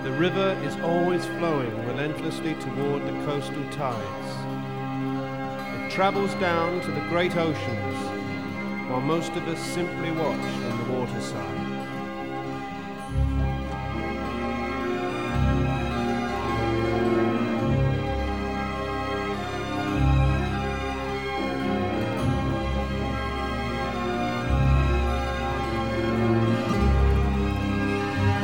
The river is always flowing relentlessly toward the coastal tides. It travels down to the great oceans, while most of us simply watch from the waterside.